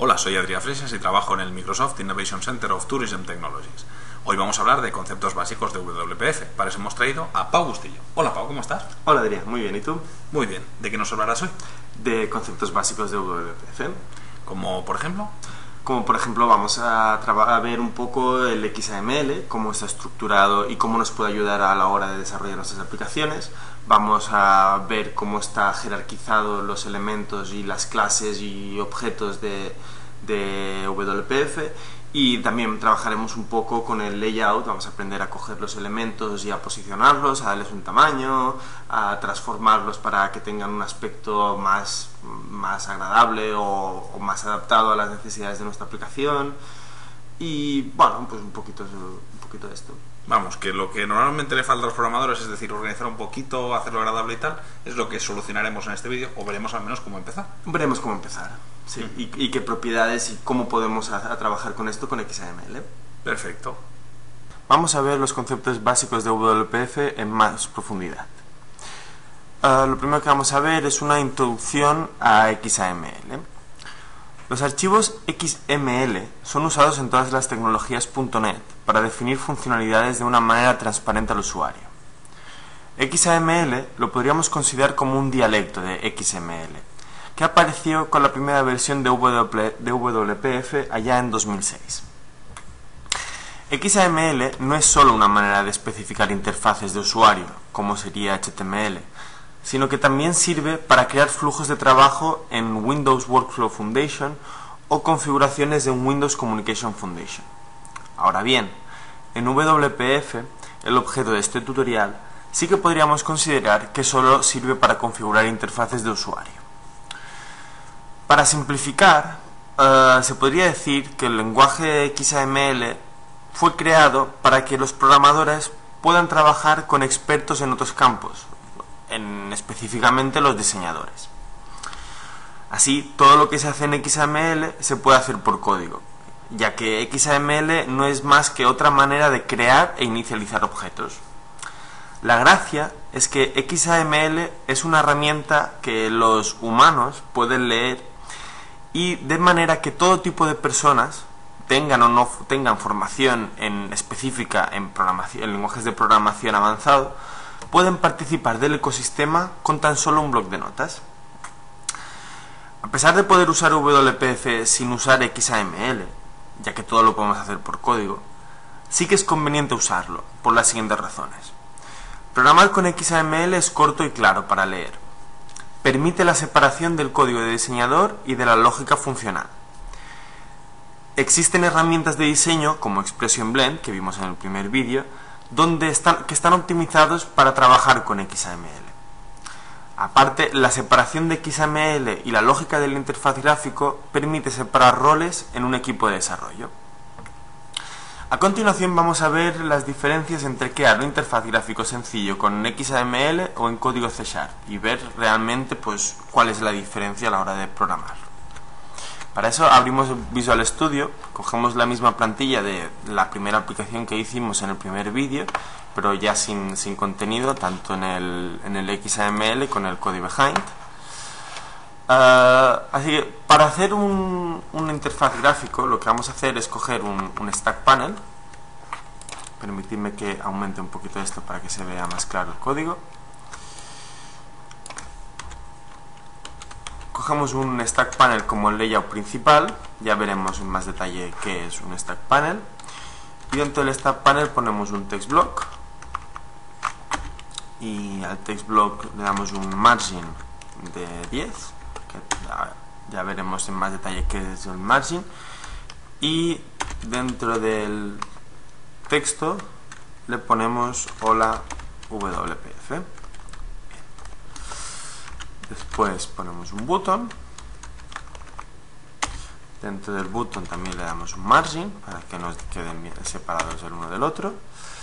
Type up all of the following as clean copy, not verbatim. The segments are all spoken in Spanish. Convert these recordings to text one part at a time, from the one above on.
Hola, soy Adrià Freixas y trabajo en el Microsoft Innovation Center of Tourism Technologies. Hoy vamos a hablar de conceptos básicos de WPF. Para eso hemos traído a Pau Bustillo. Hola Pau, ¿cómo estás? Hola Adrià, muy bien, ¿y tú? Muy bien. ¿De qué nos hablarás hoy? De conceptos básicos de WPF. ¿Como por ejemplo? Como por ejemplo vamos a ver un poco el XAML, cómo está estructurado y cómo nos puede ayudar a la hora de desarrollar nuestras aplicaciones. Vamos a ver cómo está jerarquizado los elementos y las clases y objetos de WPF, y también trabajaremos un poco con el layout. Vamos a aprender a coger los elementos y a posicionarlos, a darles un tamaño, a transformarlos para que tengan un aspecto más agradable o más adaptado a las necesidades de nuestra aplicación. Y bueno, pues un poquito de esto. Vamos, que lo que normalmente le falta a los programadores, es decir, organizar un poquito, hacerlo agradable y tal, es lo que solucionaremos en este vídeo, o veremos al menos cómo empezar. Veremos cómo empezar, sí, y qué propiedades y cómo podemos trabajar con esto con XAML. Perfecto. Vamos a ver los conceptos básicos de WPF en más profundidad. Lo primero que vamos a ver es una introducción a XAML. Los archivos XML son usados en todas las tecnologías .NET para definir funcionalidades de una manera transparente al usuario. XAML lo podríamos considerar como un dialecto de XML, que apareció con la primera versión de WPF allá en 2006. XAML no es solo una manera de especificar interfaces de usuario, como sería HTML, sino que también sirve para crear flujos de trabajo en Windows Workflow Foundation o configuraciones de Windows Communication Foundation. Ahora bien, en WPF, el objeto de este tutorial, sí que podríamos considerar que solo sirve para configurar interfaces de usuario. Para simplificar, se podría decir que el lenguaje XAML fue creado para que los programadores puedan trabajar con expertos en otros campos, específicamente los diseñadores. Así, todo lo que se hace en XAML se puede hacer por código, ya que XAML no es más que otra manera de crear e inicializar objetos. La gracia es que XAML es una herramienta que los humanos pueden leer, y de manera que todo tipo de personas, tengan o no tengan formación específica en lenguajes de programación avanzado, pueden participar del ecosistema con tan solo un bloc de notas. A pesar de poder usar WPF sin usar XAML, ya que todo lo podemos hacer por código, sí que es conveniente usarlo, por las siguientes razones. Programar con XAML es corto y claro para leer. Permite la separación del código de diseñador y de la lógica funcional. Existen herramientas de diseño como Expression Blend, que vimos en el primer vídeo, que están optimizados para trabajar con XAML. Aparte, la separación de XAML y la lógica de la interfaz gráfico permite separar roles en un equipo de desarrollo. A continuación vamos a ver las diferencias entre crear una interfaz gráfico sencillo con XAML o en código C# y ver realmente cuál es la diferencia a la hora de programar. Para eso abrimos Visual Studio, cogemos la misma plantilla de la primera aplicación que hicimos en el primer vídeo, pero ya sin contenido, tanto en el XAML con el code behind. Así que para hacer una interfaz gráfico, lo que vamos a hacer es coger un stack panel. Permitidme que aumente un poquito esto para que se vea más claro el código. Cogemos un stack panel como el layout principal, ya veremos en más detalle qué es un stack panel, y dentro del stack panel ponemos un text block, y al text block le damos un margin de 10, que ya veremos en más detalle qué es el margin, y dentro del texto le ponemos hola WPF. Después ponemos un button. Dentro del button también le damos un margin para que nos queden bien separados el uno del otro.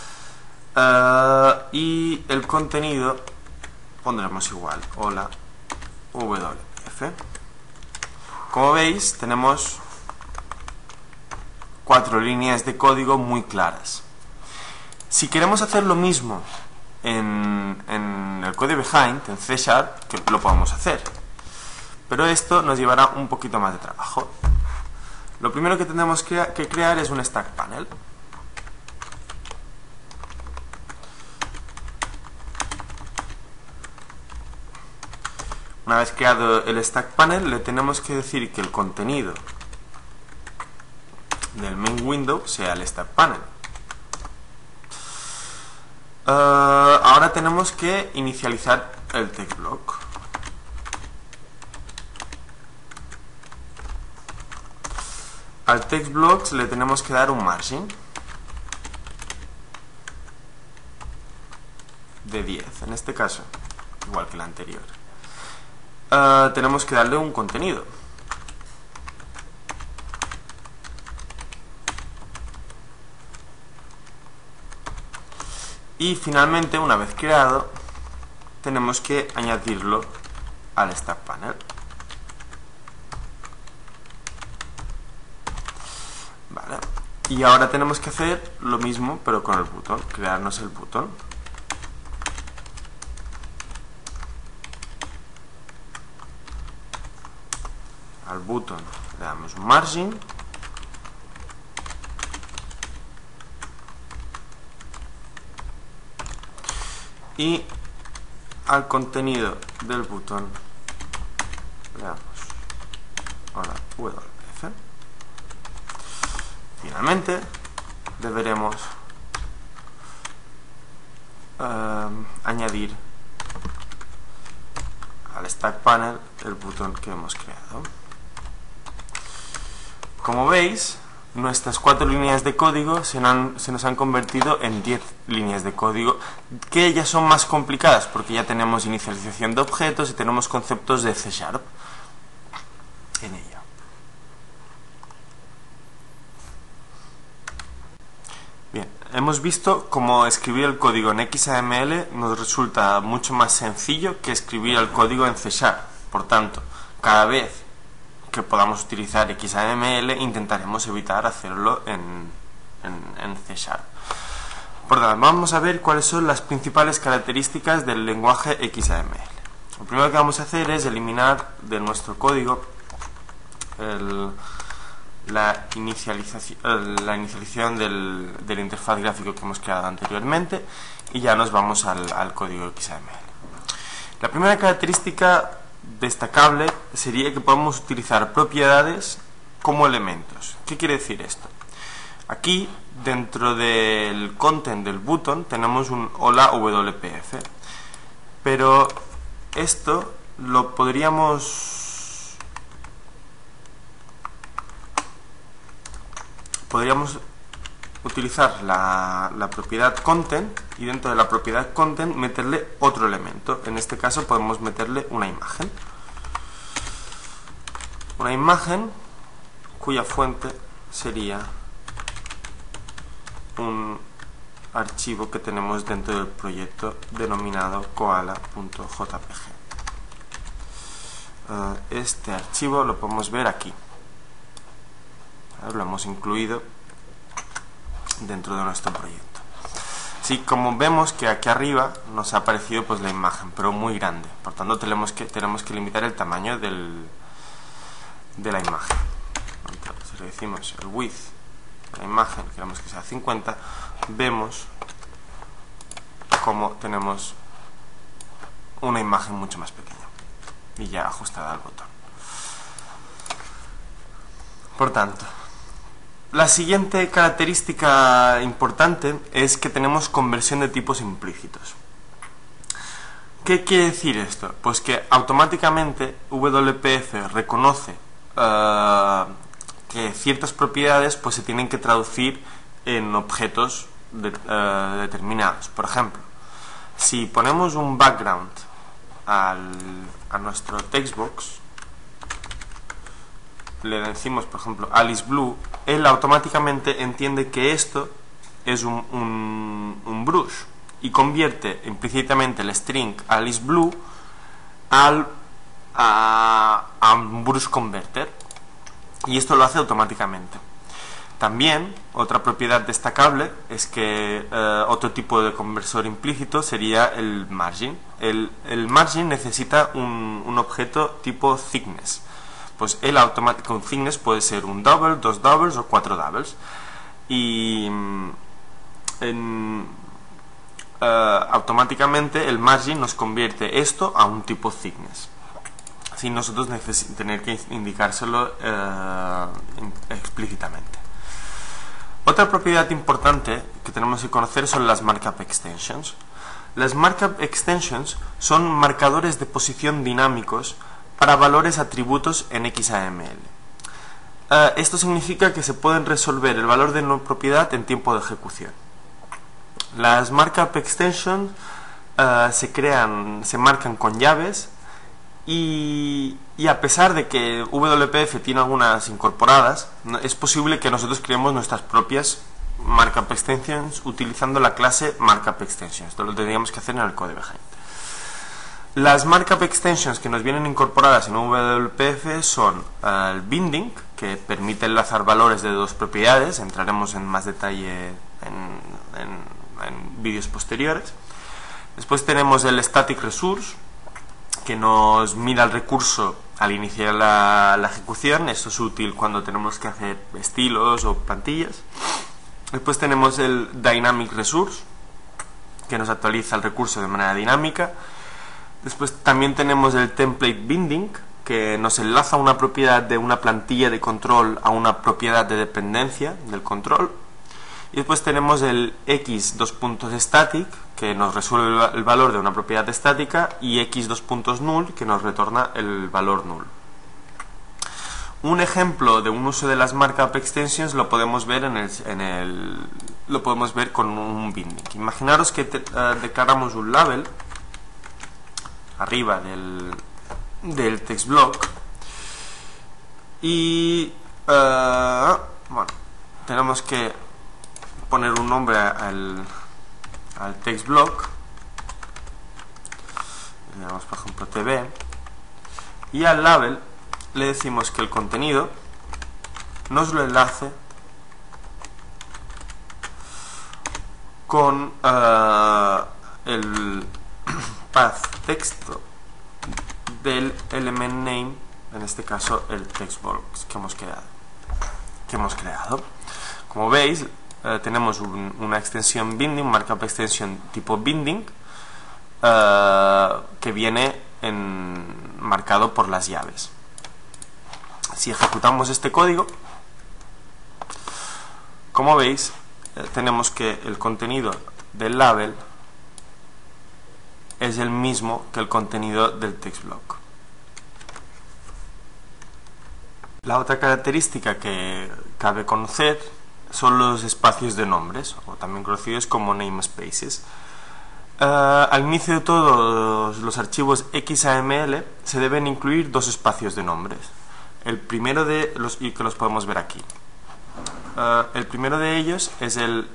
Y el contenido pondremos igual, hola WPF. Como veis, tenemos 4 líneas de código muy claras. Si queremos hacer lo mismo en el code behind, en C#, que lo podemos hacer, pero esto nos llevará un poquito más de trabajo. Lo primero que tenemos que crear es un stack panel. Una vez creado el stack panel, le tenemos que decir que el contenido del main window sea el stack panel. Ahora tenemos que inicializar el text block. Al text block le tenemos que dar un margin de 10, en este caso, igual que el anterior. Tenemos que darle un contenido. Y finalmente, una vez creado, tenemos que añadirlo al stack panel. Vale. Y ahora tenemos que hacer lo mismo, pero con el botón, crearnos el botón. Al botón le damos un margin. Y al contenido del botón le damos hola WF. Finalmente deberemos añadir al stack panel el botón que hemos creado. Como veis, nuestras 4 líneas de código se nos han convertido en 10 líneas de código, que ya son más complicadas porque ya tenemos inicialización de objetos y tenemos conceptos de C# en ello. Bien, hemos visto cómo escribir el código en XAML nos resulta mucho más sencillo que escribir el código en C#. Por tanto, cada vez que podamos utilizar XAML intentaremos evitar hacerlo en C#. Por tanto, vamos a ver cuáles son las principales características del lenguaje XAML. Lo primero que vamos a hacer es eliminar de nuestro código la inicialización del interfaz gráfico que hemos creado anteriormente, y ya nos vamos al código XAML. La primera característica destacable sería que podemos utilizar propiedades como elementos. ¿Qué quiere decir esto? Aquí, dentro del content del button, tenemos un hola WPF, pero esto lo podríamos utilizar la propiedad content, y dentro de la propiedad content meterle otro elemento. En este caso podemos meterle una imagen cuya fuente sería un archivo que tenemos dentro del proyecto denominado koala.jpg. Este archivo lo podemos ver aquí. Lo hemos incluido dentro de nuestro proyecto. Sí, como vemos que aquí arriba nos ha aparecido pues la imagen, pero muy grande. Por tanto tenemos que limitar el tamaño de la imagen. Entonces, si le decimos el width de la imagen, queremos que sea 50, vemos como tenemos una imagen mucho más pequeña y ya ajustada al botón. Por tanto, la siguiente característica importante es que tenemos conversión de tipos implícitos. ¿Qué quiere decir esto? Pues que automáticamente WPF reconoce que ciertas propiedades pues se tienen que traducir en objetos determinados. Por ejemplo, si ponemos un background a nuestro textbox, le decimos, por ejemplo, Alice Blue, él automáticamente entiende que esto es un brush y convierte implícitamente el string Alice Blue a un brush converter, y esto lo hace automáticamente. También, otra propiedad destacable es que otro tipo de conversor implícito sería el margin. El margin necesita un objeto tipo thickness. Pues el automatic thickness puede ser un double, 2 doubles o 4 doubles. Y automáticamente el margin nos convierte esto a un tipo thickness, sin nosotros tener que indicárselo explícitamente. Otra propiedad importante que tenemos que conocer son las markup extensions. Las markup extensions son marcadores de posición dinámicos para valores atributos en XAML. Esto significa que se pueden resolver el valor de una propiedad en tiempo de ejecución. Las markup extensions se marcan con llaves y a pesar de que WPF tiene algunas incorporadas, es posible que nosotros creemos nuestras propias markup extensions utilizando la clase markup extensions. Esto lo tendríamos que hacer en el code behind. Las markup extensions que nos vienen incorporadas en WPF son el binding, que permite enlazar valores de dos propiedades. Entraremos en más detalle en vídeos posteriores. Después tenemos el static resource, que nos mira el recurso al iniciar la ejecución. Esto es útil cuando tenemos que hacer estilos o plantillas. Después tenemos el dynamic resource, que nos actualiza el recurso de manera dinámica. Después también tenemos el template binding, que nos enlaza una propiedad de una plantilla de control a una propiedad de dependencia del control. Y después tenemos el x:static, que nos resuelve el valor de una propiedad estática, y x:null, que nos retorna el valor null. Un ejemplo de un uso de las markup extensions lo podemos ver lo podemos ver con un binding. Imaginaros que declaramos un label arriba del text block y bueno, tenemos que poner un nombre al text block. Le damos por ejemplo tv, y al label le decimos que el contenido nos lo enlace con el path texto del element name, en este caso el text box que hemos creado. Como veis, tenemos una extensión binding, markup extension tipo binding, que viene marcado por las llaves. Si ejecutamos este código, como veis, tenemos que el contenido del label es el mismo que el contenido del text block. La otra característica que cabe conocer son los espacios de nombres, o también conocidos como namespaces. Al inicio de todos los archivos XAML se deben incluir dos espacios de nombres. El primero de los, y que los podemos ver aquí. El primero de ellos es el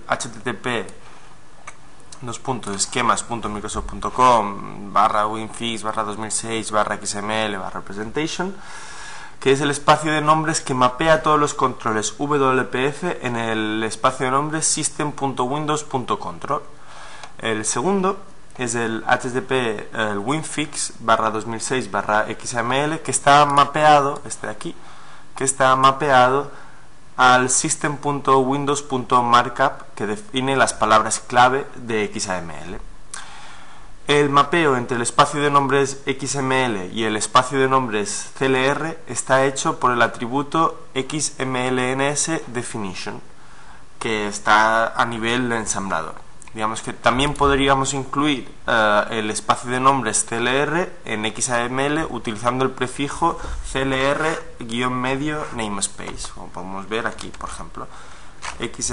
http://microsoft.com/winfix/2006/xml/representation, que es el espacio de nombres que mapea todos los controles WPF en el espacio de nombres system.windows.control. El segundo es el http winfix/2006/xml, que está mapeado, este de aquí, que está mapeado al system.windows.markup, que define las palabras clave de XAML. El mapeo entre el espacio de nombres XML y el espacio de nombres CLR está hecho por el atributo XMLNS_definition, que está a nivel de ensamblador. Digamos que también podríamos incluir el espacio de nombres CLR en XAML utilizando el prefijo CLR-medio namespace, como podemos ver aquí, por ejemplo. XMLNS :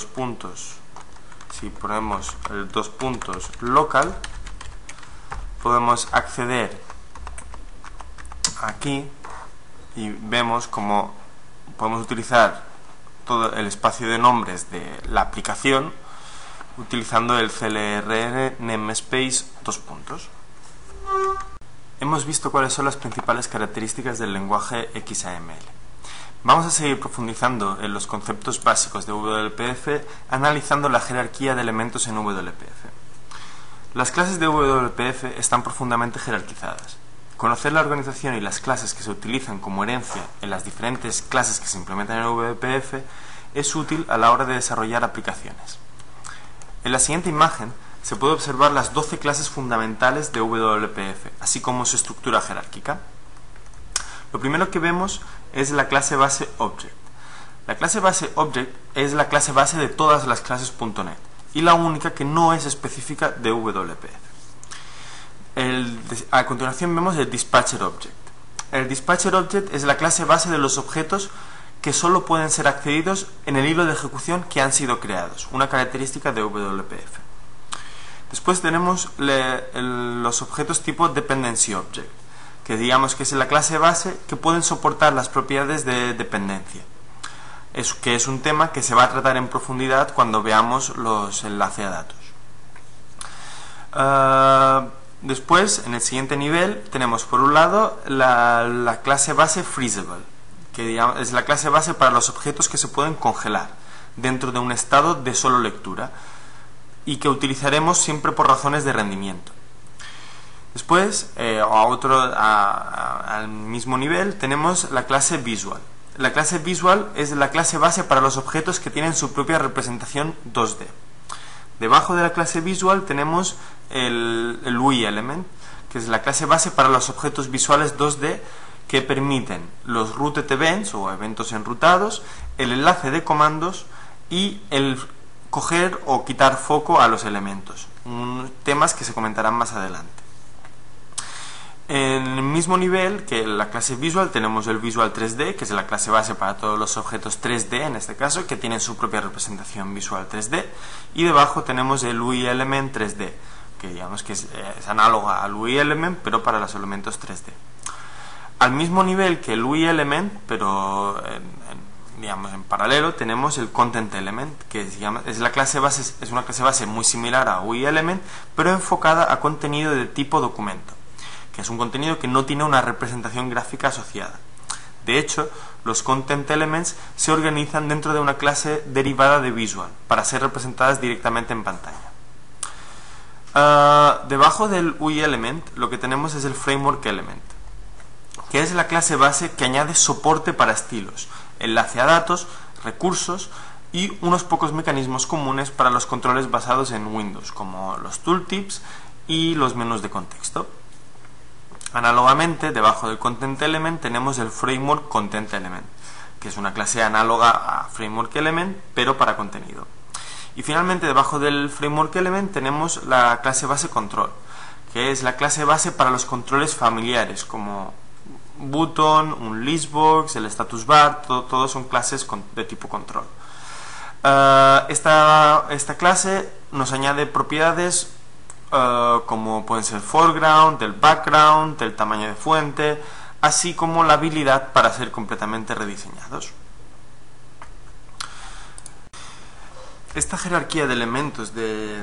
si ponemos el : local, podemos acceder aquí y vemos cómo podemos utilizar todo el espacio de nombres de la aplicación utilizando el CLR namespace : Hemos visto cuáles son las principales características del lenguaje XAML. Vamos a seguir profundizando en los conceptos básicos de WPF, analizando la jerarquía de elementos en WPF. Las clases de WPF están profundamente jerarquizadas. Conocer la organización y las clases que se utilizan como herencia en las diferentes clases que se implementan en el WPF es útil a la hora de desarrollar aplicaciones. En la siguiente imagen se puede observar las 12 clases fundamentales de WPF, así como su estructura jerárquica. Lo primero que vemos es la clase base Object. La clase base Object es la clase base de todas las clases .NET y la única que no es específica de WPF. A continuación vemos el Dispatcher Object. El Dispatcher Object es la clase base de los objetos que solo pueden ser accedidos en el hilo de ejecución que han sido creados, una característica de WPF. Después tenemos los objetos tipo Dependency Object, que digamos que es la clase base que pueden soportar las propiedades de dependencia, que es un tema que se va a tratar en profundidad cuando veamos los enlaces a datos. Después, en el siguiente nivel, tenemos por un lado la clase base Freezable, que es la clase base para los objetos que se pueden congelar dentro de un estado de solo lectura y que utilizaremos siempre por razones de rendimiento. Después, al mismo nivel, tenemos la clase Visual. La clase Visual es la clase base para los objetos que tienen su propia representación 2D. Debajo de la clase Visual tenemos el UI Element, que es la clase base para los objetos visuales 2D que permiten los Routed Events o eventos enrutados, el enlace de comandos y el coger o quitar foco a los elementos, temas que se comentarán más adelante. En el mismo nivel que la clase Visual tenemos el Visual 3D, que es la clase base para todos los objetos 3D en este caso, que tienen su propia representación visual 3D, y debajo tenemos el UI Element 3D, que digamos que es análoga al UI Element pero para los elementos 3D. Al mismo nivel que el UI Element, pero en paralelo, tenemos el Content Element, que es una clase base muy similar a UI Element, pero enfocada a contenido de tipo documento, que es un contenido que no tiene una representación gráfica asociada. De hecho, los Content Elements se organizan dentro de una clase derivada de Visual, para ser representadas directamente en pantalla. Debajo del UI Element, lo que tenemos es el Framework Element, que es la clase base que añade soporte para estilos, enlace a datos, recursos y unos pocos mecanismos comunes para los controles basados en Windows, como los tooltips y los menús de contexto. Análogamente, debajo del Content Element tenemos el Framework Content Element, que es una clase análoga a Framework Element, pero para contenido. Y finalmente, debajo del Framework Element tenemos la clase base Control, que es la clase base para los controles familiares, como button, un listbox, el status bar, todos son clases de tipo control. Esta clase nos añade propiedades como pueden ser foreground, del background, del tamaño de fuente, así como la habilidad para ser completamente rediseñados. Esta jerarquía de elementos del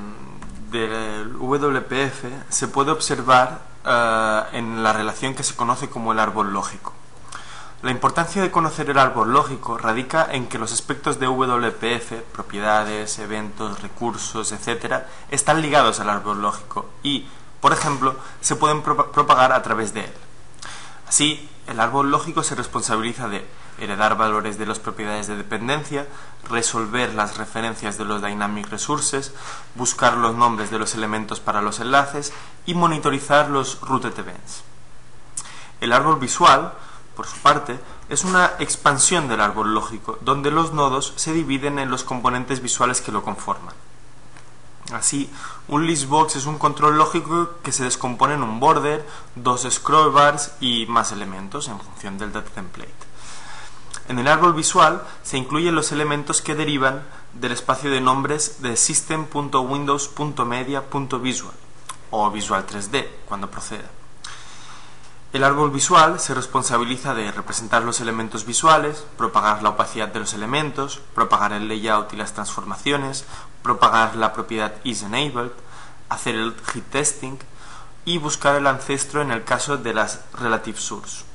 WPF se puede observar en la relación que se conoce como el árbol lógico. La importancia de conocer el árbol lógico radica en que los aspectos de WPF, propiedades, eventos, recursos, etc., están ligados al árbol lógico y, por ejemplo, se pueden propagar a través de él. Así, el árbol lógico se responsabiliza de heredar valores de las propiedades de dependencia, resolver las referencias de los Dynamic Resources, buscar los nombres de los elementos para los enlaces y monitorizar los Routed Events. El árbol visual, por su parte, es una expansión del árbol lógico, donde los nodos se dividen en los componentes visuales que lo conforman. Así, un listbox es un control lógico que se descompone en un border, dos scroll bars y más elementos en función del data template. En el árbol visual se incluyen los elementos que derivan del espacio de nombres de system.windows.media.visual o Visual 3D cuando proceda. El árbol visual se responsabiliza de representar los elementos visuales, propagar la opacidad de los elementos, propagar el layout y las transformaciones, propagar la propiedad isEnabled, hacer el hit testing y buscar el ancestro en el caso de las relative source.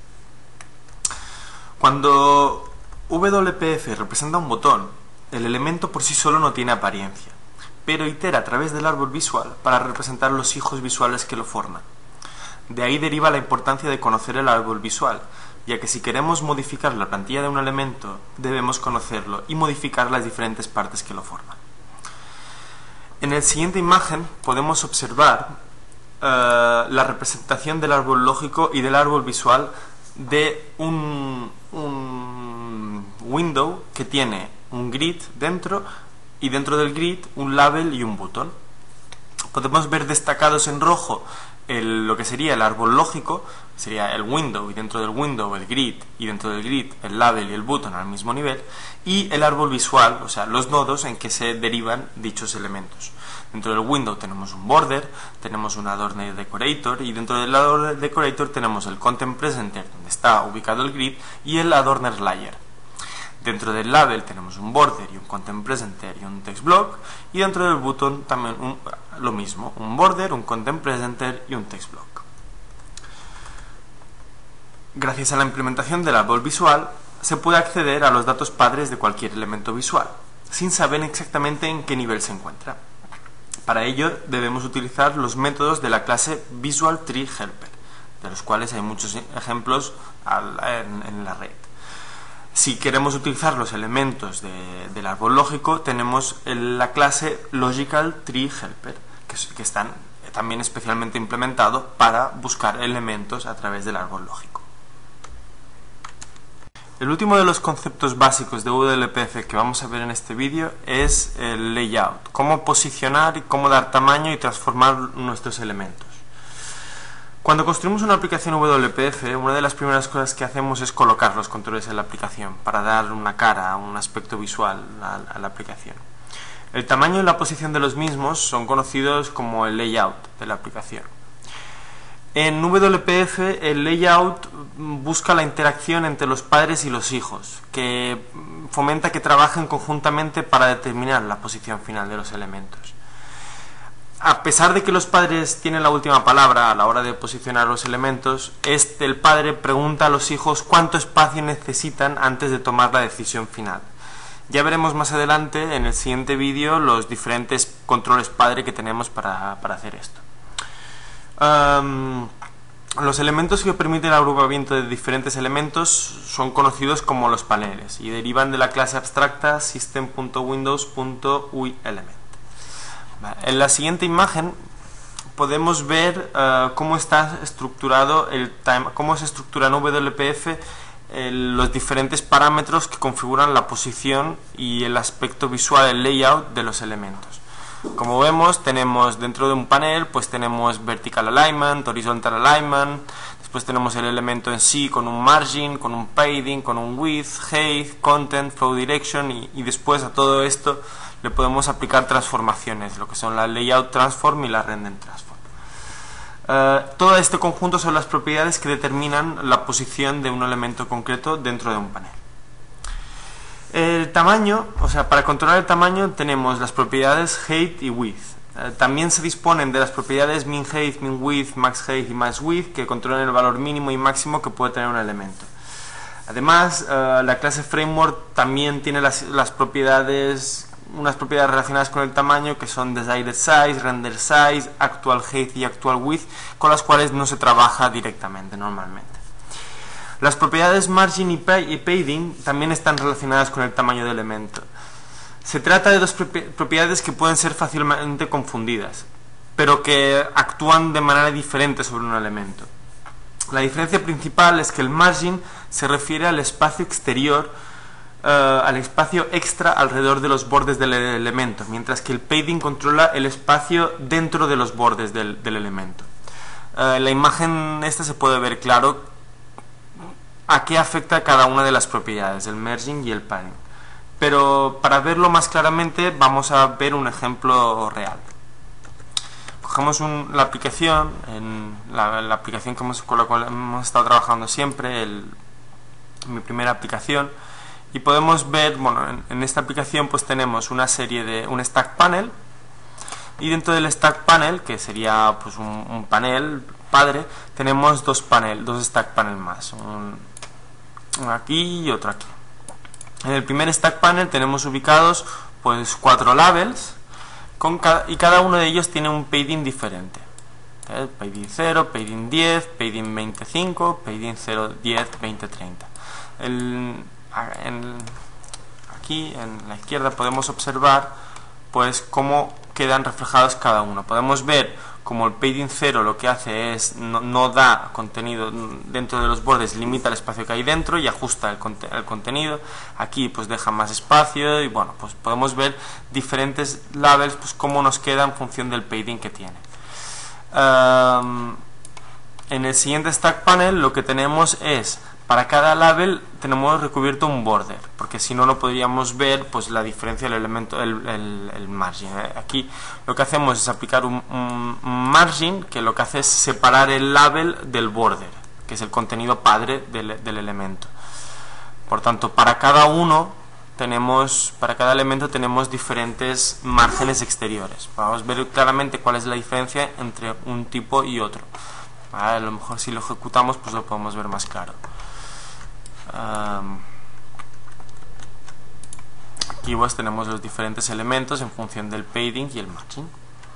Cuando WPF representa un botón, el elemento por sí solo no tiene apariencia, pero itera a través del árbol visual para representar los hijos visuales que lo forman. De ahí deriva la importancia de conocer el árbol visual, ya que si queremos modificar la plantilla de un elemento, debemos conocerlo y modificar las diferentes partes que lo forman. En la siguiente imagen podemos observar la representación del árbol lógico y del árbol visual de un window que tiene un grid dentro, y dentro del grid un label y un button. Podemos ver destacados en rojo lo que sería el árbol lógico, sería el window, y dentro del window el grid, y dentro del grid el label y el button al mismo nivel, y el árbol visual, o sea, los nodos en que se derivan dichos elementos. Dentro del window tenemos un border, tenemos un adorner decorator, y dentro del adorner decorator tenemos el content presenter, donde está ubicado el grid, y el adorner layer. Dentro del label tenemos un border y un content presenter y un text block, y dentro del button también lo mismo, un border, un content presenter y un text block. Gracias a la implementación del árbol visual se puede acceder a los datos padres de cualquier elemento visual, sin saber exactamente en qué nivel se encuentra. Para ello debemos utilizar los métodos de la clase Visual Tree Helper, de los cuales hay muchos ejemplos en la red. Si queremos utilizar los elementos del árbol lógico, tenemos la clase Logical Tree Helper, que están también especialmente implementados para buscar elementos a través del árbol lógico. El último de los conceptos básicos de WLPF que vamos a ver en este vídeo es el layout, cómo posicionar y cómo dar tamaño y transformar nuestros elementos. Cuando construimos una aplicación WPF, una de las primeras cosas que hacemos es colocar los controles en la aplicación para dar una cara, un aspecto visual a la aplicación. El tamaño y la posición de los mismos son conocidos como el layout de la aplicación. En WPF el layout busca la interacción entre los padres y los hijos, que fomenta que trabajen conjuntamente para determinar la posición final de los elementos. A pesar de que los padres tienen la última palabra a la hora de posicionar los elementos, el padre pregunta a los hijos cuánto espacio necesitan antes de tomar la decisión final. Ya veremos más adelante en el siguiente vídeo los diferentes controles padre que tenemos para hacer esto. Los elementos que permiten el agrupamiento de diferentes elementos son conocidos como los paneles y derivan de la clase abstracta system.windows.uelement. En la siguiente imagen podemos ver cómo está estructurado cómo se estructura en WPF los diferentes parámetros que configuran la posición y el aspecto visual, el layout de los elementos. Como vemos, tenemos dentro de un panel, pues tenemos vertical alignment, horizontal alignment, después tenemos el elemento en sí con un margin, con un padding, con un width, height, content, flow direction, y después a todo esto le podemos aplicar transformaciones, lo que son la layout transform y la render transform. Todo este conjunto son las propiedades que determinan la posición de un elemento concreto dentro de un panel. El tamaño, o sea, para controlar el tamaño tenemos las propiedades height y width. También se disponen de las propiedades min height, min width, max height y max width, que controlan el valor mínimo y máximo que puede tener un elemento. Además, la clase framework también tiene unas propiedades relacionadas con el tamaño, que son desired size, render size, actual height y actual width, con las cuales no se trabaja directamente normalmente. Las propiedades margin y padding también están relacionadas con el tamaño del elemento. Se trata de dos propiedades que pueden ser fácilmente confundidas, pero que actúan de manera diferente sobre un elemento. La diferencia principal es que el margin se refiere al espacio exterior, al espacio extra alrededor de los bordes del elemento, mientras que el padding controla el espacio dentro de los bordes del elemento. En la imagen esta se puede ver claro a qué afecta cada una de las propiedades, el merging y el padding. Pero para verlo más claramente vamos a ver un ejemplo real. Cogemos la aplicación, la aplicación con la cual hemos estado trabajando siempre, mi primera aplicación, y podemos ver, bueno, en esta aplicación pues tenemos una serie de un stack panel, y dentro del stack panel, que sería pues un panel padre, tenemos dos stack panel más, uno aquí y otro aquí. En el primer stack panel tenemos ubicados pues 4 labels y cada uno de ellos tiene un padding diferente. padding 0, padding 10, padding 25, padding 0, 10, 20, 30. Aquí en la izquierda podemos observar pues cómo quedan reflejados cada uno. Podemos ver como el padding 0 lo que hace es no da contenido dentro de los bordes, limita el espacio que hay dentro y ajusta el contenido. Aquí pues deja más espacio y bueno, pues podemos ver diferentes labels, pues cómo nos queda en función del padding que tiene. En el siguiente stack panel lo que tenemos es, para cada label tenemos recubierto un border, porque si no, no podríamos ver pues la diferencia del elemento, el margin. Aquí lo que hacemos es aplicar un margin, que lo que hace es separar el label del border, que es el contenido padre del elemento. Por tanto, para cada elemento tenemos diferentes márgenes exteriores. Vamos a ver claramente cuál es la diferencia entre un tipo y otro. A lo mejor si lo ejecutamos pues lo podemos ver más claro. Aquí pues tenemos los diferentes elementos en función del padding y el margin.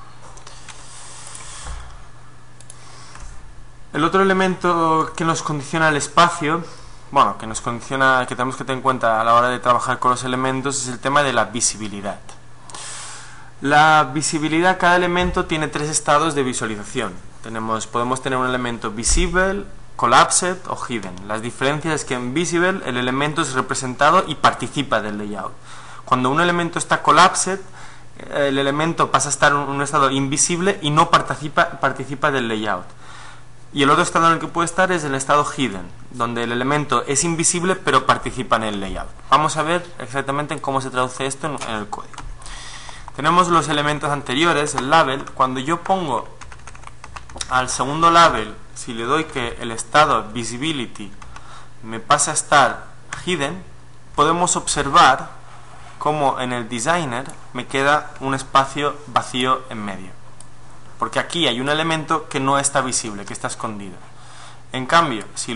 El otro elemento que nos condiciona el espacio, bueno, que tenemos que tener en cuenta a la hora de trabajar con los elementos, es el tema de la visibilidad. La visibilidad, cada elemento tiene 3 estados de visualización. Podemos tener un elemento visible, collapsed o hidden. Las diferencias es que en visible el elemento es representado y participa del layout. Cuando un elemento está collapsed, el elemento pasa a estar en un estado invisible y no participa del layout. Y el otro estado en el que puede estar es el estado hidden, donde el elemento es invisible pero participa en el layout. Vamos a ver exactamente cómo se traduce esto en el código. Tenemos los elementos anteriores, el label. Cuando yo pongo al segundo label, si le doy que el estado visibility me pasa a estar hidden, podemos observar cómo en el designer me queda un espacio vacío en medio, porque aquí hay un elemento que no está visible, que está escondido. En cambio, si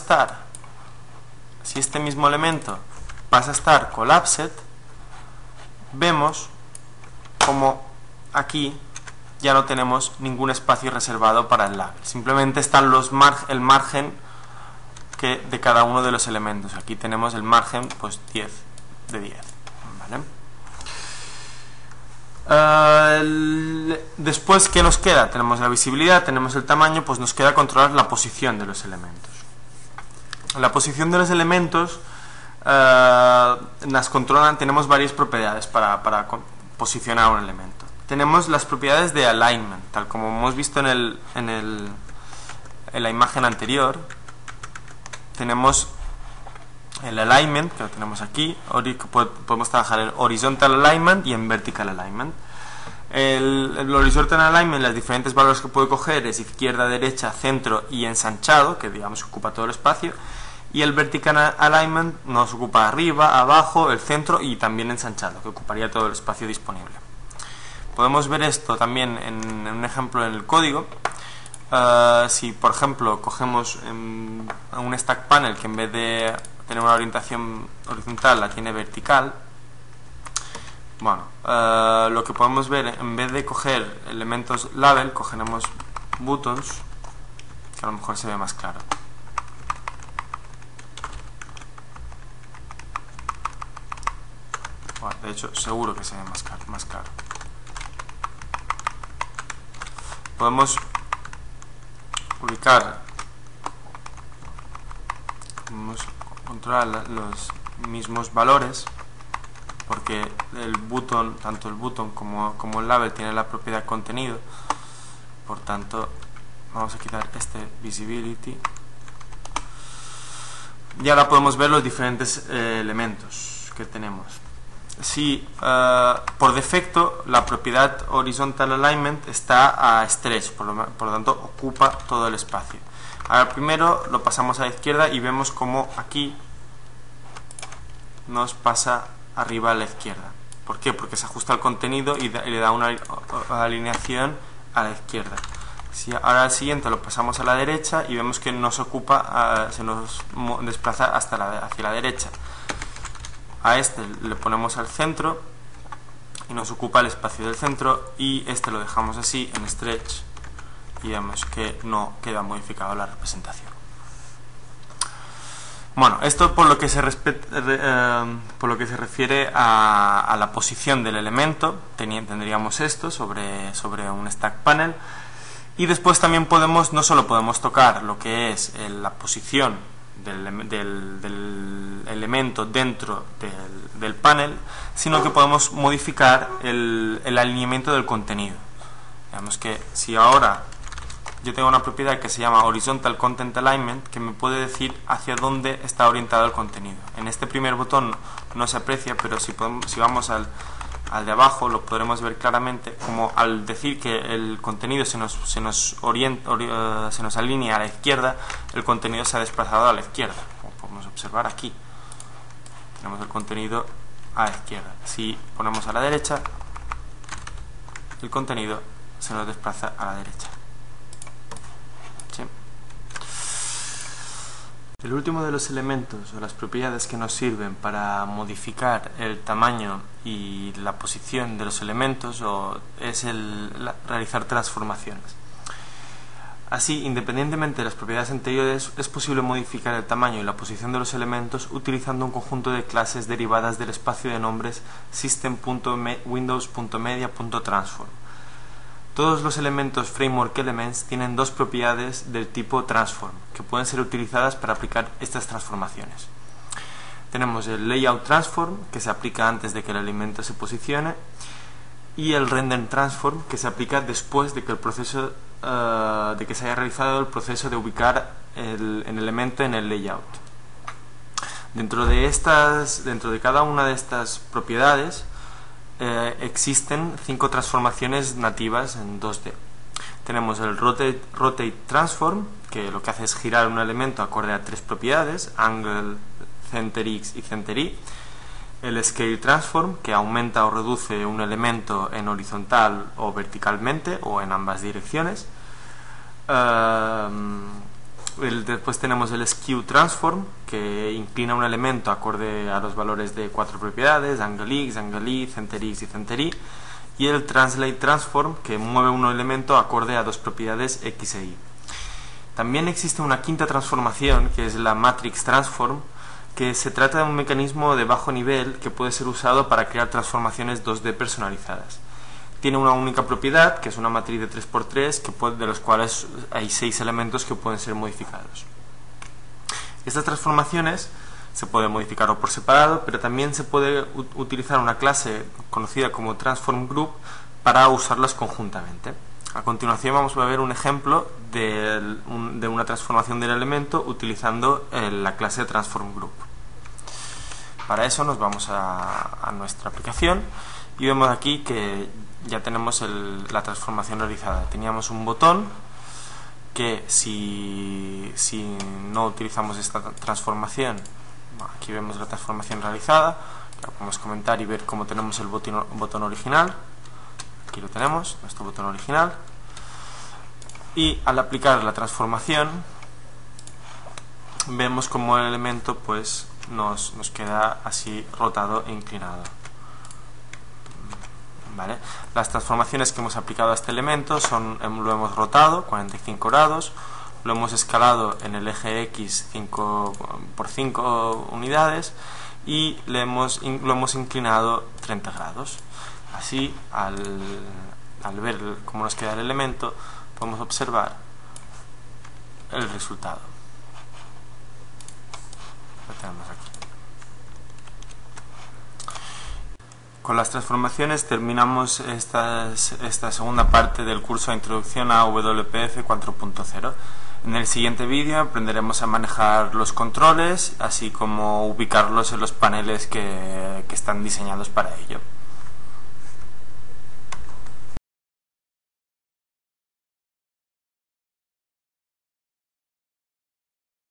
este mismo elemento pasa a estar collapsed, vemos como aquí ya no tenemos ningún espacio reservado para el label. Simplemente están el margen de cada uno de los elementos. Aquí tenemos el margen pues 10 de 10. ¿Vale? Después, ¿qué nos queda? Tenemos la visibilidad, tenemos el tamaño, pues nos queda controlar la posición de los elementos. La posición de los elementos las controlan, tenemos varias propiedades para posicionar un elemento. Tenemos las propiedades de alignment, tal como hemos visto en la imagen anterior. Tenemos el alignment, que lo tenemos aquí. Podemos trabajar en horizontal alignment y en vertical alignment. El horizontal alignment, los diferentes valores que puede coger es izquierda, derecha, centro y ensanchado, que digamos ocupa todo el espacio. Y el vertical alignment nos ocupa arriba, abajo, el centro y también ensanchado, que ocuparía todo el espacio disponible. Podemos ver esto también en un ejemplo en el código. Si por ejemplo cogemos un stack panel que en vez de tener una orientación horizontal la tiene vertical, bueno, lo que podemos ver, en vez de coger elementos label, cogeremos buttons, que a lo mejor se ve más claro. Bueno, de hecho seguro que se ve más claro. Podemos ubicar, podemos controlar los mismos valores, porque tanto el button como el label tienen la propiedad contenido. Por tanto, vamos a quitar este visibility y ahora podemos ver los diferentes elementos que tenemos. Si por defecto la propiedad horizontal alignment está a stretch, por lo tanto ocupa todo el espacio. Ahora primero lo pasamos a la izquierda y vemos como aquí nos pasa arriba a la izquierda. ¿Por qué? Porque se ajusta el contenido y le da una alineación a la izquierda. Si ahora al siguiente lo pasamos a la derecha y vemos que nos ocupa, se nos desplaza hacia la derecha. A este le ponemos al centro y nos ocupa el espacio del centro, y este lo dejamos así en stretch y vemos que no queda modificada la representación. Bueno, esto por lo que se refiere a la posición del elemento. Tendríamos esto sobre un stack panel, y después también no solo podemos tocar lo que es la posición del elemento dentro del panel, sino que podemos modificar el alineamiento del contenido. Veamos que si ahora yo tengo una propiedad que se llama Horizontal Content Alignment, que me puede decir hacia dónde está orientado el contenido. En este primer botón no se aprecia, pero si vamos al de abajo lo podremos ver claramente, como al decir que el contenido se nos alinea a la izquierda, el contenido se ha desplazado a la izquierda. Como podemos observar aquí, tenemos el contenido a la izquierda. Si ponemos a la derecha, el contenido se nos desplaza a la derecha. ¿Sí? El último de los elementos o las propiedades que nos sirven para modificar el tamaño y la posición de los elementos es realizar transformaciones. Así, independientemente de las propiedades anteriores, es posible modificar el tamaño y la posición de los elementos utilizando un conjunto de clases derivadas del espacio de nombres system.windows.media.transform. Todos los elementos Framework Elements tienen dos propiedades del tipo Transform, que pueden ser utilizadas para aplicar estas transformaciones. Tenemos el Layout Transform, que se aplica antes de que el elemento se posicione, y el Render Transform, que se aplica después de que se haya realizado el proceso de ubicar el elemento en el layout. Dentro de cada una de estas propiedades existen 5 transformaciones nativas en 2D. Tenemos el Rotate Transform, que lo que hace es girar un elemento acorde a 3 propiedades: Angle, Center X y Center Y. El Scale Transform, que aumenta o reduce un elemento en horizontal o verticalmente o en ambas direcciones. Después tenemos el Skew Transform, que inclina un elemento acorde a los valores de 4 propiedades: Angle X, Angle Y, Center X y Center Y. Y el Translate Transform, que mueve un elemento acorde a 2 propiedades X e Y. También existe una quinta transformación, que es la Matrix Transform, que se trata de un mecanismo de bajo nivel que puede ser usado para crear transformaciones 2D personalizadas. Tiene una única propiedad, que es una matriz de 3×3, de los cuales hay 6 elementos que pueden ser modificados. Estas transformaciones se pueden modificar o por separado, pero también se puede utilizar una clase conocida como Transform Group para usarlas conjuntamente. A continuación vamos a ver un ejemplo de una transformación del elemento utilizando la clase Transform Group. Para eso nos vamos a nuestra aplicación y vemos aquí que ya tenemos la transformación realizada. Teníamos un botón que si no utilizamos esta transformación, aquí vemos la transformación realizada. La podemos comentar y ver cómo tenemos el botón original. Aquí lo tenemos, nuestro botón original. Y al aplicar la transformación vemos como el elemento pues nos queda así rotado e inclinado. ¿Vale? Las transformaciones que hemos aplicado a este elemento lo hemos rotado 45 grados, lo hemos escalado en el eje X 5 por 5 unidades y lo hemos inclinado 30 grados. Así, al ver cómo nos queda el elemento, podemos observar el resultado. Lo tenemos aquí. Con las transformaciones terminamos esta segunda parte del curso de Introducción a WPF 4.0. En el siguiente vídeo aprenderemos a manejar los controles, así como ubicarlos en los paneles que están diseñados para ello.